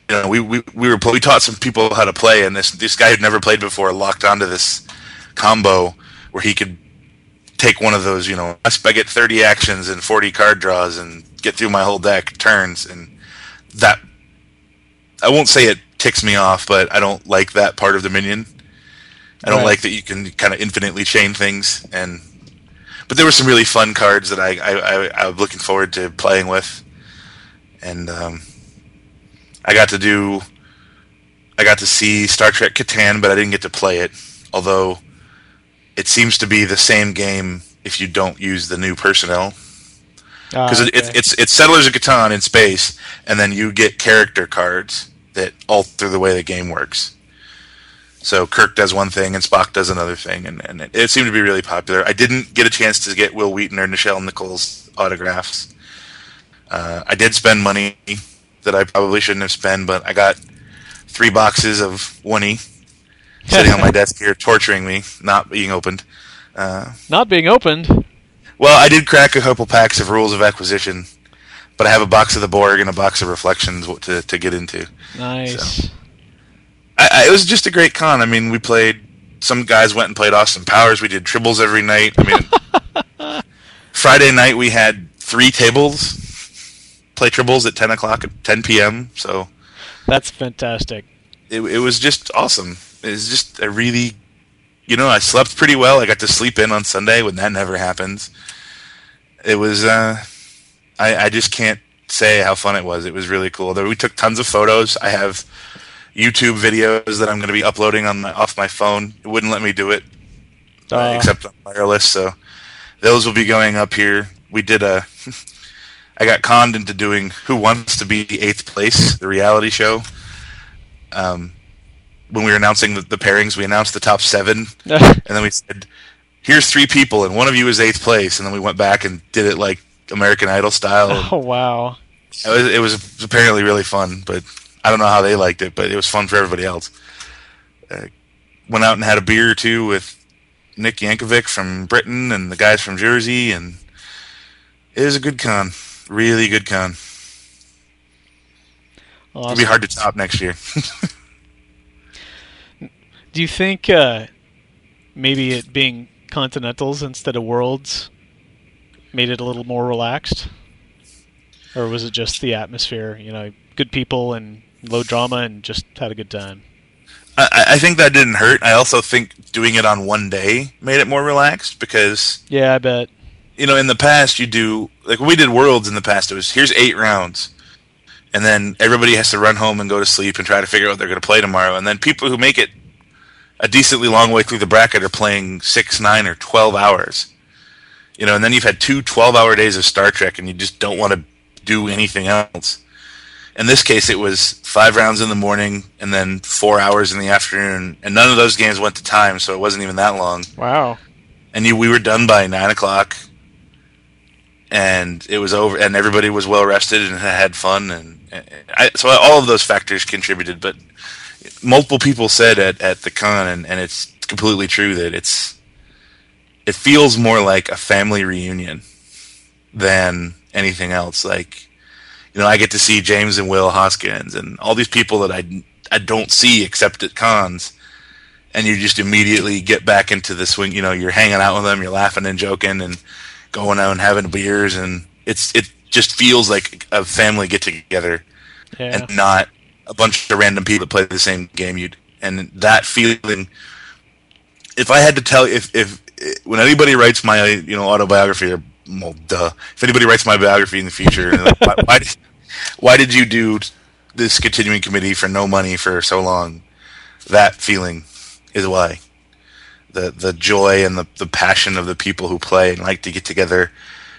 we taught some people how to play, and this guy who'd never played before locked onto this combo where he could take one of those, I get 30 actions and 40 card draws and get through my whole deck turns, and that, I won't say it ticks me off, but I don't like that part of Dominion. I don't like that you can kind of infinitely chain things, but there were some really fun cards that I'm looking forward to playing with, and I got to see Star Trek Catan, but I didn't get to play it, although it seems to be the same game if you don't use the new personnel. Because it's Settlers of Catan in space, and then you get character cards that alter the way the game works. So Kirk does one thing, and Spock does another thing, and it seemed to be really popular. I didn't get a chance to get Will Wheaton or Nichelle Nichols autographs. I did spend money that I probably shouldn't have spent, but I got 3 boxes of Woonie sitting on my desk here, torturing me, not being opened. Not being opened? Well, I did crack a couple packs of Rules of Acquisition, but I have a box of the Borg and a box of Reflections to get into. Nice. So, it was just a great con. I mean, we played, some guys went and played Austin Powers. We did tribbles every night. I mean, Friday night we had 3 tables, play tribbles at 10 o'clock, at 10 p.m. So that's fantastic. It was just awesome. It was just a really, I slept pretty well. I got to sleep in on Sunday when that never happens. It was, I just can't say how fun it was. It was really cool. We took tons of photos. I have YouTube videos that I'm going to be uploading off my phone. It wouldn't let me do it, except on wireless, so those will be going up here. We did I got conned into doing Who Wants to Be 8th Place, the reality show. When we were announcing the pairings, we announced the top 7, and then we said, here's 3 people, and one of you is 8th place, and then we went back and did it like American Idol style. Oh, wow. It was apparently really fun, but I don't know how they liked it, but it was fun for everybody else. Went out and had a beer or 2 with Nick Yankovic from Britain and the guys from Jersey, and it was a good con. Really good con. Awesome. It'll be hard to top next year. Do you think maybe it being Continentals instead of Worlds made it a little more relaxed? Or was it just the atmosphere, good people and low drama and just had a good time? I think that didn't hurt. I also think doing it on one day made it more relaxed because... Yeah, I bet. In the past you do... Like when we did Worlds in the past, it was, here's 8 rounds. And then everybody has to run home and go to sleep and try to figure out what they're going to play tomorrow. And then people who make it a decently long way through the bracket are playing 6, 9, or 12 hours. And then you've had 2 12-hour days of Star Trek and you just don't want to do anything else. In this case, it was 5 rounds in the morning and then 4 hours in the afternoon, and none of those games went to time, so it wasn't even that long. Wow. And we were done by 9 o'clock, and it was over, and everybody was well rested and had fun, so all of those factors contributed. But multiple people said at the con, and it's completely true, that it feels more like a family reunion than anything else. Like, I get to see James and Will Hoskins and all these people that I don't see except at cons, and you just immediately get back into the swing. You're hanging out with them, you're laughing and joking and going out and having beers, and it just feels like a family get together, and not a bunch of random people that play the same game. And that feeling, if I had to tell, if when anybody writes my autobiography, or well, duh. If anybody writes my biography in the future, like, why did you do this continuing committee for no money for so long? That feeling is why. The joy and the passion of the people who play and like to get together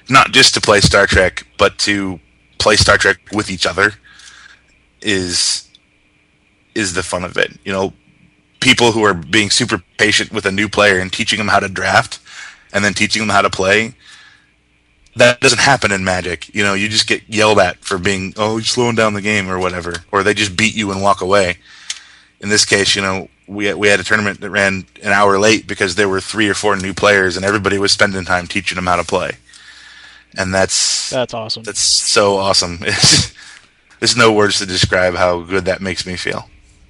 not just to play Star Trek, but to play Star Trek with each other is the fun of it. People who are being super patient with a new player and teaching them how to draft and then teaching them how to play. That doesn't happen in Magic. You just get yelled at for being, you're slowing down the game or whatever, or they just beat you and walk away. In this case, we had a tournament that ran an hour late because there were 3 or 4 new players and everybody was spending time teaching them how to play. And that's awesome. That's so awesome. There's no words to describe how good that makes me feel.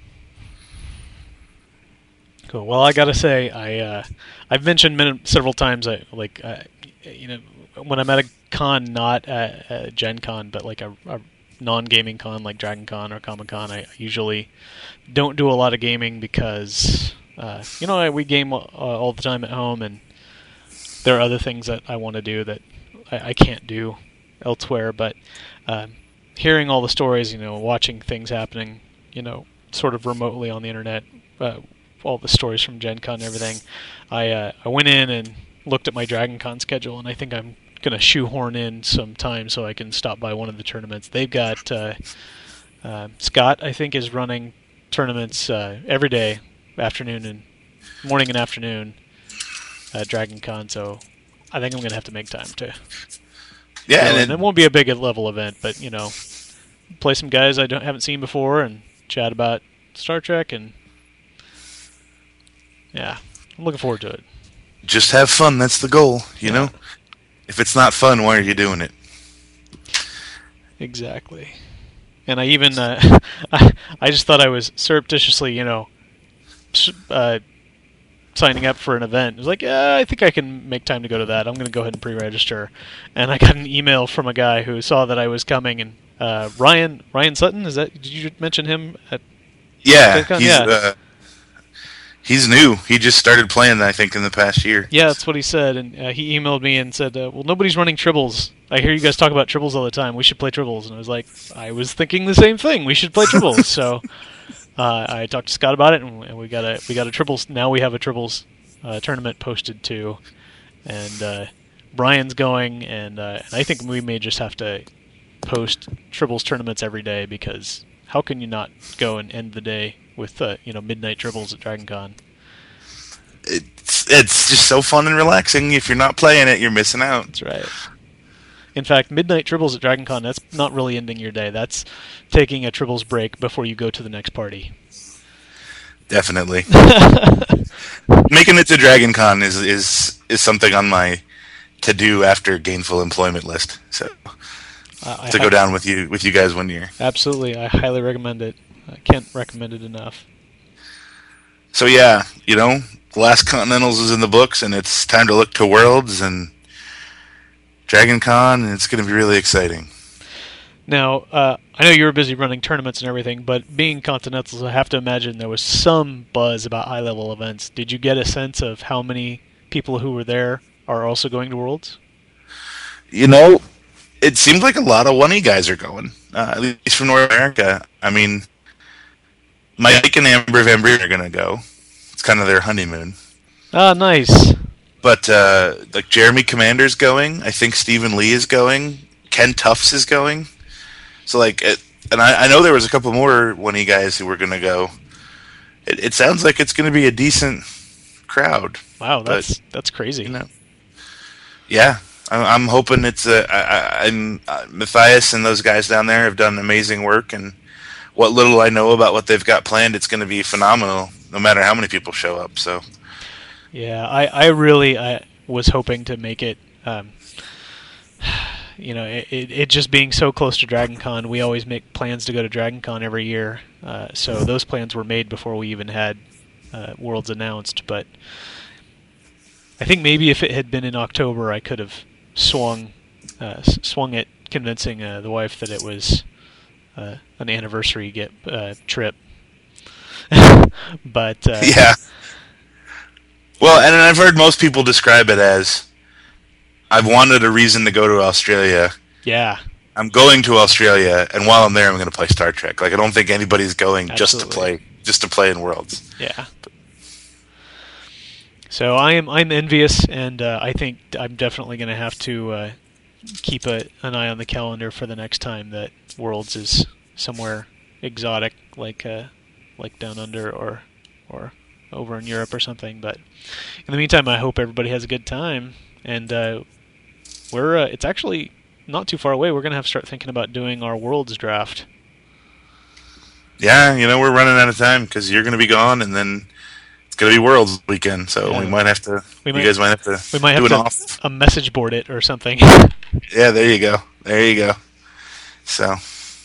Cool. Well, I gotta say, I've mentioned several times, when I'm at a con, not a Gen Con, but like a non-gaming con like Dragon Con or Comic Con, I usually don't do a lot of gaming because, we game all the time at home, and there are other things that I want to do that I can't do elsewhere. But hearing all the stories, watching things happening, sort of remotely on the internet, all the stories from Gen Con and everything, I went in and looked at my Dragon Con schedule, and I think I'm going to shoehorn in some time so I can stop by one of the tournaments. They've got Scott, I think, is running tournaments every day, morning and afternoon at Dragon Con, so I think I'm going to have to make time to. Yeah, and it won't be a big level event, but play some guys I haven't seen before and chat about Star Trek, and yeah, I'm looking forward to it. Just have fun. That's the goal, you know? If it's not fun, why are you doing it? Exactly. And I even, I just thought I was surreptitiously, signing up for an event. It was like, I think I can make time to go to that. I'm going to go ahead and pre-register. And I got an email from a guy who saw that I was coming, and Ryan Sutton, did you mention him at Yeah, he's new. He just started playing, I think, in the past year. Yeah, that's what he said. And he emailed me and said, well, nobody's running Tribbles. I hear you guys talk about Tribbles all the time. We should play Tribbles. And I was like, I was thinking the same thing. We should play Tribbles. So I talked to Scott about it, and we got a Tribbles. Now we have a Tribbles tournament posted too. And Brian's going, and I think we may just have to post Tribbles tournaments every day, because how can you not go and end the day with midnight Tribbles at Dragon Con? It's just so fun and relaxing. If you're not playing it, you're missing out. That's right. In fact, midnight Tribbles at Dragon Con, that's not really ending your day. That's taking a Tribbles break before you go to the next party. Definitely. Making it to Dragon Con is something on my to-do after gainful employment list. So to go down with you guys one year. Absolutely. I highly recommend it. I can't recommend it enough. So yeah, the last Continentals is in the books, and it's time to look to Worlds and Dragon Con, and it's going to be really exciting. Now, I know you were busy running tournaments and everything, but being Continentals, I have to imagine there was some buzz about high-level events. Did you get a sense of how many people who were there are also going to Worlds? It seems like a lot of 1E guys are going, at least from North America. I mean, Mike and Amber Van Breen are going to go. It's kind of their honeymoon. Ah, nice. But like Jeremy Commander's going. I think Stephen Lee is going. Ken Tufts is going. So and I know there was a couple more 1E guys who were going to go. It sounds like it's going to be a decent crowd. Wow, that's crazy. Yeah, I'm hoping it's Matthias and those guys down there have done amazing work, and what little I know about what they've got planned, it's going to be phenomenal, no matter how many people show up. So, yeah, I really was hoping to make it. It just being so close to Dragon Con, we always make plans to go to Dragon Con every year. So those plans were made before we even had Worlds announced. But I think maybe if it had been in October, I could have swung it, convincing the wife that it was an anniversary trip. But yeah. Well, and I've heard most people describe it as, I've wanted a reason to go to Australia. Yeah. I'm going to Australia, and while I'm there, I'm going to play Star Trek. I don't think anybody's going Absolutely. just to play in Worlds. Yeah. So I'm envious, and I think I'm definitely going to have to keep an eye on the calendar for the next time that Worlds is somewhere exotic, like down under or over in Europe or something. But in the meantime, I hope everybody has a good time. And it's actually not too far away. We're going to have to start thinking about doing our Worlds draft. Yeah, we're running out of time because you're going to be gone, and then it's going to be Worlds weekend. So Yeah. we might have to. You guys might have to. We might do have an to off. a message board it or something. Yeah, there you go. So,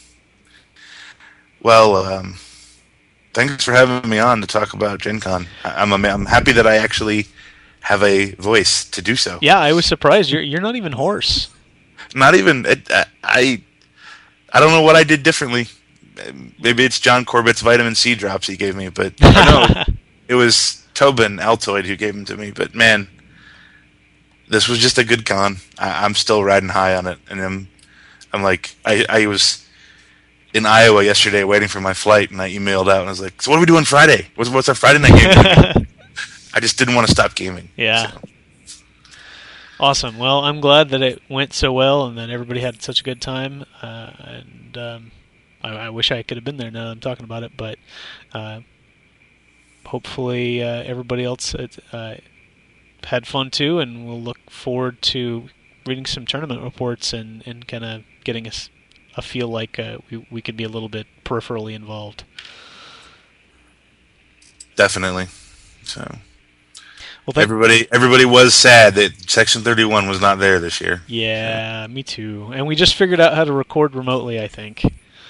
well, thanks for having me on to talk about Gen Con. I'm happy that I actually have a voice to do so. Yeah, I was surprised. You're not even hoarse. Not even. I don't know what I did differently. Maybe it's John Corbett's vitamin C drops he gave me, but no, it was Tobin Altoid who gave them to me. But man, this was just a good con. I'm still riding high on it, and I'm like, I was in Iowa yesterday waiting for my flight, and I emailed out and I was like, so what are we doing Friday? What's our Friday night game? I just didn't want to stop gaming. Yeah. So. Awesome. Well, I'm glad that it went so well and that everybody had such a good time. I wish I could have been there now that I'm talking about it, but hopefully everybody else had fun too, and we'll look forward to reading some tournament reports and kind of getting a feel like we could be a little bit peripherally involved. Definitely. So. Well, everybody was sad that Section 31 was not there this year. Yeah, me too. And we just figured out how to record remotely, I think.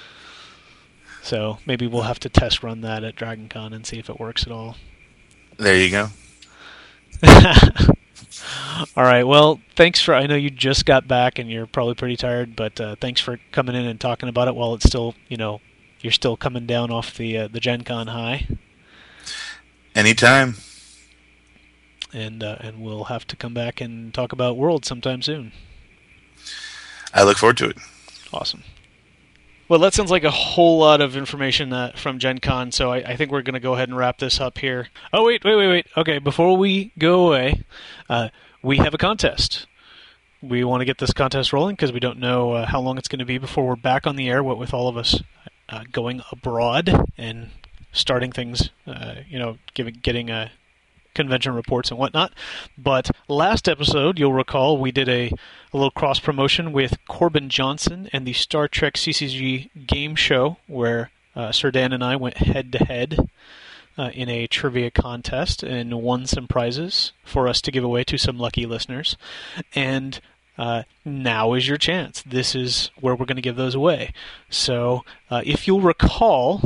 So maybe we'll have to test run that at Dragon Con and see if it works at all. There you go. All right. Well, I know you just got back and you're probably pretty tired, but thanks for coming in and talking about it while it's still, you're still coming down off the Gen Con high. Anytime. And we'll have to come back and talk about World sometime soon. I look forward to it. Awesome. Well, that sounds like a whole lot of information from Gen Con, so I think we're going to go ahead and wrap this up here. Oh, wait. Okay, before we go away, we have a contest. We want to get this contest rolling because we don't know how long it's going to be before we're back on the air, what with all of us going abroad and starting things, getting convention reports and whatnot. But last episode, you'll recall, we did a little cross-promotion with Corbin Johnson and the Star Trek CCG game show where Sir Dan and I went head-to-head in a trivia contest and won some prizes for us to give away to some lucky listeners. And now is your chance. This is where we're going to give those away. So if you'll recall,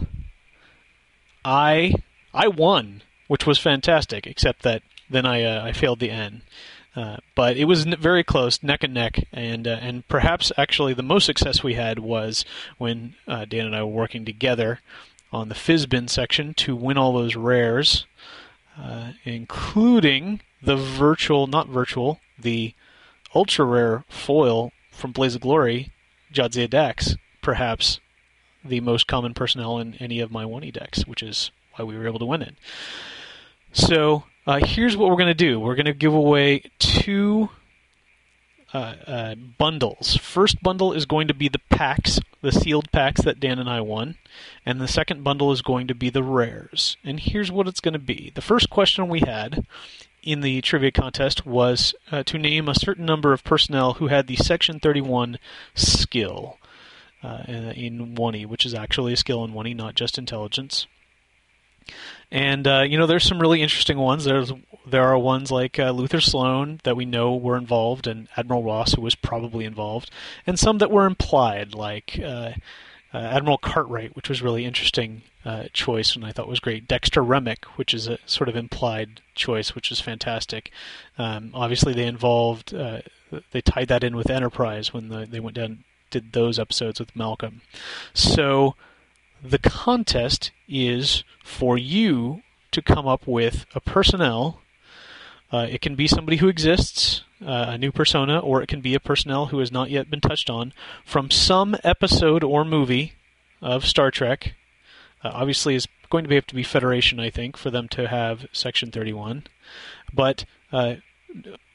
I won, which was fantastic, except that then I failed the N. But it was very close, neck and neck, and perhaps actually the most success we had was when Dan and I were working together on the Fizbin section to win all those rares, including the the ultra rare foil from Blaze of Glory, Jadzia Dex, perhaps the most common personnel in any of my 1E decks, which is why we were able to win it. So here's what we're going to do. We're going to give away two bundles. First bundle is going to be the packs, the sealed packs that Dan and I won, and the second bundle is going to be the rares. And here's what it's going to be. The first question we had in the trivia contest was to name a certain number of personnel who had the Section 31 skill in 1E, which is actually a skill in 1E, not just intelligence. And, there's some really interesting ones. There are ones like Luther Sloan that we know were involved, and Admiral Ross, who was probably involved, and some that were implied, like Admiral Cartwright, which was really interesting choice, and I thought was great. Dexter Remick, which is a sort of implied choice, which is fantastic. Obviously, they tied that in with Enterprise when they went down and did those episodes with Malcolm. So the contest is for you to come up with a personnel. It can be somebody who exists, a new persona, or it can be a personnel who has not yet been touched on from some episode or movie of Star Trek. Obviously, it's going to have to be Federation, I think, for them to have Section 31. But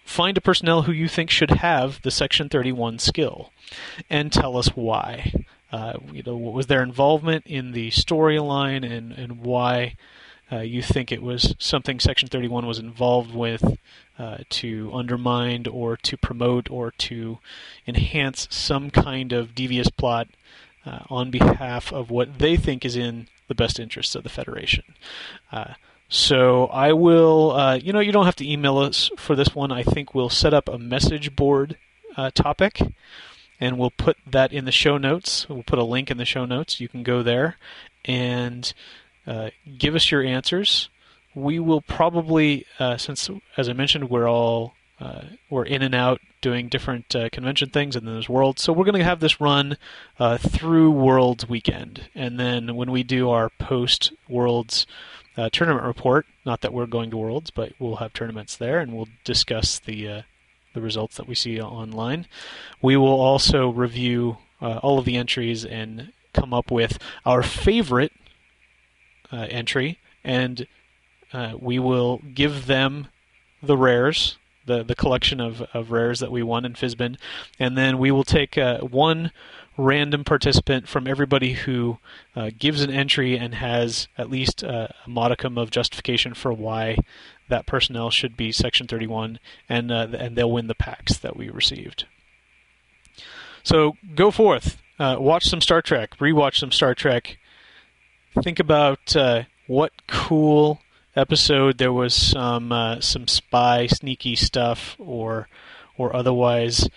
find a personnel who you think should have the Section 31 skill, and tell us why. What was their involvement in the storyline, and why you think it was something Section 31 was involved with to undermine or to promote or to enhance some kind of devious plot on behalf of what they think is in the best interests of the Federation. So I will, you don't have to email us for this one. I think we'll set up a message board topic, and we'll put that in the show notes. We'll put a link in the show notes. You can go there and give us your answers. We will probably, since, as I mentioned, we're in and out doing different convention things, and then there's Worlds. So we're going to have this run through Worlds weekend. And then when we do our post-Worlds tournament report, not that we're going to Worlds, but we'll have tournaments there, and we'll discuss the results that we see online. We will also review all of the entries and come up with our favorite entry, and we will give them the rares, the collection of rares that we won in FISBIN, and then we will take one random participant from everybody who gives an entry and has at least a modicum of justification for why that personnel should be Section 31, and they'll win the packs that we received. So go forth, watch some Star Trek, rewatch some Star Trek, think about what cool episode there was some spy sneaky stuff or otherwise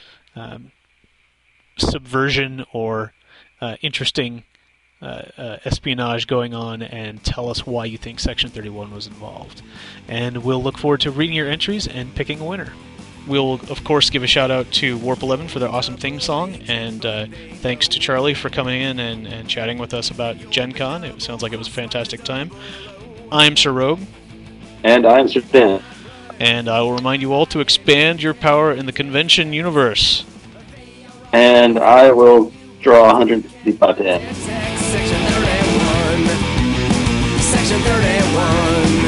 subversion or interesting espionage going on, and tell us why you think Section 31 was involved. And we'll look forward to reading your entries and picking a winner. We'll, of course, give a shout-out to Warp 11 for their awesome theme song, and thanks to Charlie for coming in and chatting with us about Gen Con. It sounds like it was a fantastic time. I'm Sir Rogue. And I'm Sir Dan. And I will remind you all to expand your power in the convention universe. And I will draw 155 to end. Section 31. Section 31.